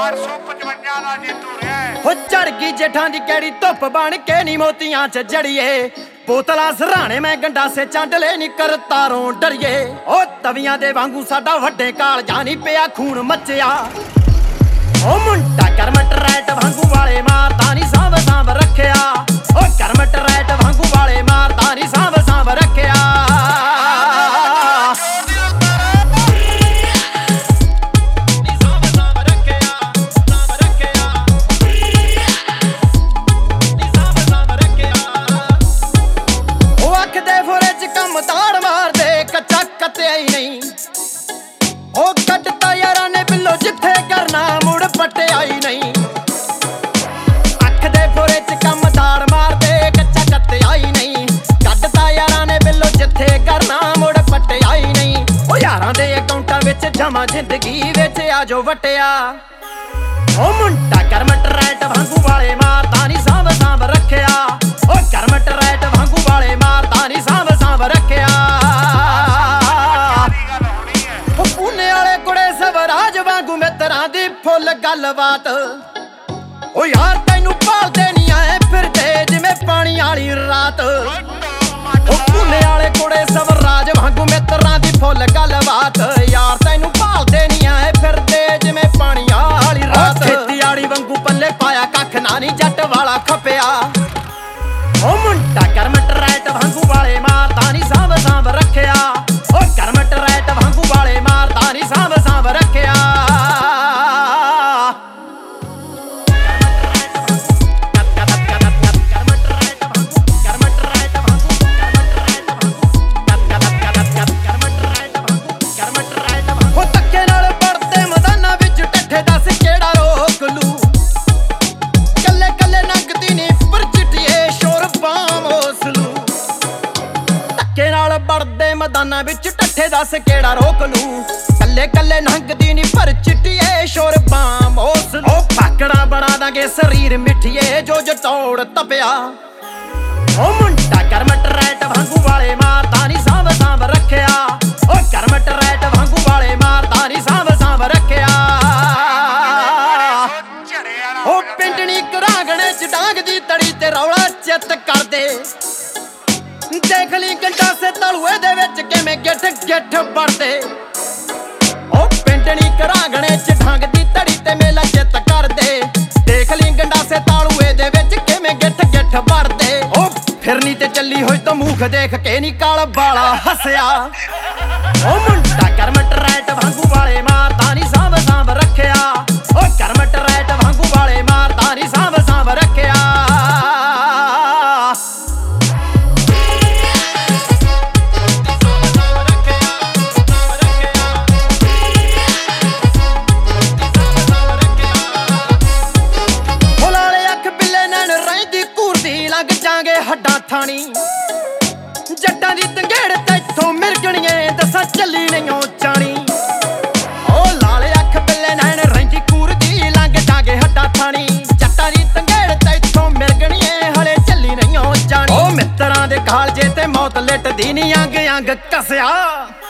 855 ਦਾ ਜੇਤੂ ਰਿਹਾ ਹੋ ਚੜ ਗਈ ਜੇਠਾਂ ਦੀ ਕਿਹੜੀ ਧੁੱਪ ਬਣ ਕੇ ਨੀ ਮੋਤੀਆਂ ਚ ਜੜੀਏ ਬੋਤਲਾਂ ਸਰਾਣੇ ਮੈਂ ਗੰਡਾਸੇ ਚੰਡਲੇ ਨੀ ਕਰ ਤਾਰੋਂ ਡਰੀਏ ਓ ਤਵੀਆਂ ਦੇ ਵਾਂਗੂ ਸਾਡਾ ਵੱਡੇ ਕਾਲ ਜਾਨੀ ਪਿਆ ਖੂਨ ਮੱਚਿਆ ਓ ਮੁੰਡਾ ਕਰਮਟ ਰੈਟ ਵਾਂਗੂ ਵਾਲੇ ਮਾਰਦਾ ਨੀ ਸਾਂਭ ਸਾਂਭ ਰੱਖਿਆ ਓ ਕਰਮਟ ਰੈਟ ਵਾਂਗੂ ਵਾਲੇ ਮਾਰਦਾ ਨੀ ਸਾਂਭ ਸਾਂਭ ਰੱਖਿਆ ਉਹ ਕੱਢਤਾ ਯਾਰਾਂ ਨੇ ਬਿੱਲੋ ਜਿੱਥੇ ਕਰਨਾ ਮੁੜ ਪਟਿਆਈ ਨਹੀਂ ਅੱਖ ਦੇ ਫੋਰੇ ਚ ਕੰਮ ਦਾੜ ਮਾਰਦੇ ਕੱਚਾ ਕੱਤਿਆਈ ਨਹੀਂ ਕੱਢਤਾ ਯਾਰਾਂ ਨੇ ਬਿੱਲੋ ਜਿੱਥੇ ਕਰਨਾ ਮੁੜ ਪਟਿਆਈ ਨਹੀਂ ਉਹ ਯਾਰਾਂ ਦੇ ਅਕਾਊਂਟਾਂ ਵਿੱਚ ਜਮਾ ਜ਼ਿੰਦਗੀ ਵਿੱਚ ਆ ਜੋ ਵਟਿਆ ਉਹ ਮੁੰਡਾ ਕਰਮਟ ਰੈਟ ਵਾਂਗੂ ਵਾਲੇ ਮਾਰਦਾ ਨੀ ਸਾਂਭ ਸਾਂਭ ਰੱਖਿਆ ਉਹ ਕਰਮਟ ਰੈਟ ਵਾਂਗੂ ਵਾਲੇ ਮਾਰਦਾ ਨੀ ਸਾਂਭ ਸਾਂਭ ਰੱਖਿਆ ਰਾਜ ਵਾਂਗੂ ਮਿੱਤਰਾਂ ਦੀ ਫੁੱਲ ਗੱਲਬਾਤ ਓ ਯਾਰ ਤੈਨੂੰ ਭਾਲਦੇ ਨੀ ਆਏ ਫਿਰਦੇ ਜਿਵੇਂ ਪਾਣੀ ਵਾਲੀ ਰਾਤ ਓ ਪੁੰਨੇ ਵਾਲੇ ਕੁੜੇ ਸਵਰਾਜ ਵਾਂਗੂ ਮਿੱਤਰਾਂ ਦੀ ਫੁੱਲ ਗੱਲਬਾਤ ਯਾਰ ਤੈਨੂੰ ਭਾਲਦੇ ਨੀ ਆਏ ਫਿਰਦੇ ਜਿਵੇਂ ਪਾਣੀ ਵਾਲੀ ਰਾਤ ਖੇਤੀ ਵਾਲੀ ਵਾਂਗੂ ਪੱਲੇ ਪਾਇਆ ਕੱਖ ਨਾ ਨੀ ਜੱਟ ਵਾਲਾ ਖਪਿਆ ਓ ਮੁੰਡਾ ਕਰਮਟ ਰੈਟ ਵਾਂਗੂ ਵਾਲੇ ਮਾਰਦਾ ਨੀ ਸਾਂਭ ਸਾਂਭ ਰੱਖਿਆ ਓ ਕਰਮਟ ਰੈਟ ਵਾਂਗੂ ਵਾਲੇ ਮਾਰਦਾ ਨੀ ਸਾਂਭ ਸਾਂਭ ਰੱਖਿਆ ਉਹ ਧੱਕੇ ਨਾਲ ਪੜਦੇ ਮੈਦਾਨਾਂ ਵਿੱਚ ਟੱਠੇ ਦੱਸ ਕਿਹੜਾ ਰੋਕ ਲੂ ਕੱਲੇ ਕੱਲੇ ਨੰਗਦੀ ਨੀ ਪਰ ਚਿੱਟੀਏ ਸ਼ੋਰ ਬਾਮ ਉਸਲੂ ਧੱਕੇ ਨਾਲ ਪੜਦੇ ਮੈਦਾਨਾਂ ਵਿੱਚ ਟੱਠੇ ਦੱਸ ਕਿਹੜਾ ਰੋਕ ਲੂ ਕੱਲੇ ਕੱਲੇ ਨੰਗਦੀ ਨੀ ਪਰ ਚਿੱਟੀਏ ਸ਼ੋਰ ਬਾਮ ਉਸਲੂ ਉਹ ਪਾਕੜਾ ਬਣਾ ਦਾਂਗੇ ਸਰੀਰ ਮਿੱਠੀਏ ਜੋ ਜਟੌੜ ਤਪਿਆ ਉਹ ਮੁੰਡਾ ਕਰਮਟ ਰੈਟ ਵਾਂਗੂ ਵਾਲੇ ਮਾਰਦਾ ਨੀ ਸਾਂਭ ਸਾਂਭ ਰੱਖਿਆ ਉਹ ਕਰਮਟ ਰੈਟ ਵਾਂਗੂ ਵਾਲੇ ਮਾਰਦਾ ਨੀ ਸਾਂਭ ਸਾਂਭ ਰੱਖਿਆ ਉਹ ਪਿੰਡਣੀ ਘਰਾਂਗਣੇ ਚ ਡਾਂਗ ਦੀ ਤੜੀ ਤੇ ਰੌਲਾ ਚਿੱਤ ਕਰਦੇ ਦੇਖ ਲਈ ਗੰਡਾਸੇ ਤਲੂਏ ਦੇ ਵਿੱਚ ਕਿਵੇਂ ਗਿੱਠ ਗਿੱਠ ਵੜਦੇ ਉਹ ਪਿੰਡਣੀ ਘਰਾਂਗਣੇ ਚ ਡਾਂਗ ਦੀ ਤੜੀ ਤੇ ਮੇਲਾ ਚਿੱਤ ਕਰਦੇ ਦੇਖ ਲਈ ਗੰਡਾਸੇ ਤਾਲੂਏ ਦੇ ਵਿੱਚ ਕਿਵੇਂ ਗਿੱਠ ਗਿੱਠ ਵੜਦੇ ਉਹ ਫਿਰਨੀ ਤੇ ਚੱਲੀ ਹੋਈ ਤਾਂ ਮੂਖ ਦੇਖ ਕੇ ਨੀ ਕਾਲ ਬਾਲਾ ਹੱਸਿਆ ਉਹ ਮੁੰਡਾ ਕਰਮਟ ਰੈਟ ਵਾਂਗੂ ਵਾਲੇ ਮਾਰਦਾ ਨੀ ਸਾਂਭ ਸਾਂਭ ਰੱਖਿਆ ਉਹ ਕਰਮਟ ਰੈਟ ਵਾਂਗੂ ਵਾਲੇ ਮਾਰਦਾ ਨੀ ਸਾਂਭ ਸਾਂਭ ਰੱਖਿਆ ਜਾਂਗੇ ਹੱਡਾਂ ਥਾਣੀ ਜੱਟਾਂ ਦੀ ਤੰਗੇੜ ਤੈਥੋਂ ਮਿਰਗਣੀਏ ਦੱਸਾਂ ਚੱਲੀ ਨਹੀਂਓ ਚਾਣੀ ਓ ਲਾਲ ਅੱਖ ਬਿੱਲੇ ਨੈਣ ਰਹਿੰਦੀ ਕੂਰਦੀ ਲੰਘ ਜਾਂਗੇ ਹੱਡਾਂ ਥਾਣੀ ਜੱਟਾਂ ਦੀ ਤੰਗੇੜ ਤੈਥੋਂ ਮਿਰਗਣੀਏ ਹਲੇ ਚੱਲੀ ਨਹੀਂਓ ਚਾਣੀ ਓ ਮਿੱਤਰਾਂ ਦੇ ਕਾਲਜੇ ਤੇ ਮੌਤ ਲਿਟਦੀ ਨੀ ਅੰਗ ਅੰਗ ਕਸਿਆ